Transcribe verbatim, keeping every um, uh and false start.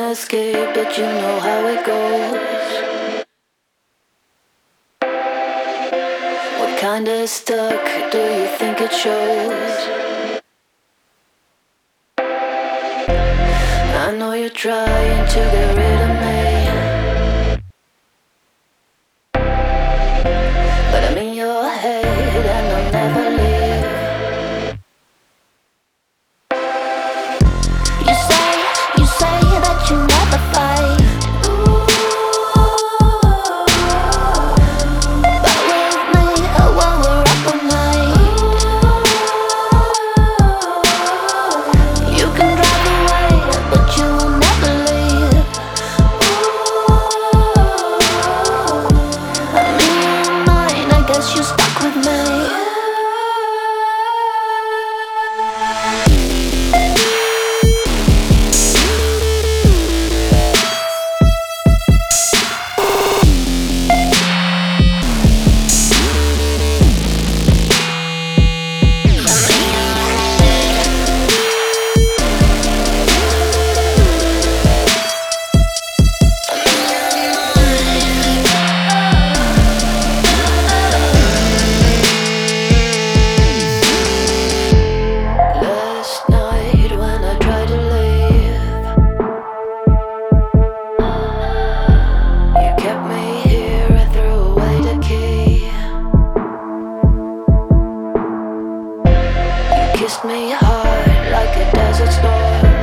escape, but you know how it goes. What kind of stuck do you think it shows? I know you're trying to get rid of me, but I'm in your head and I'll never leave. You say, you say that you never fight, but with me, oh, while we're up all night, you can drive away, but you will never leave. I'm in your mind, I guess you're stuck with me. Last night when I tried to leave, you kept me here, I threw away the key. You kissed me hard like a desert storm.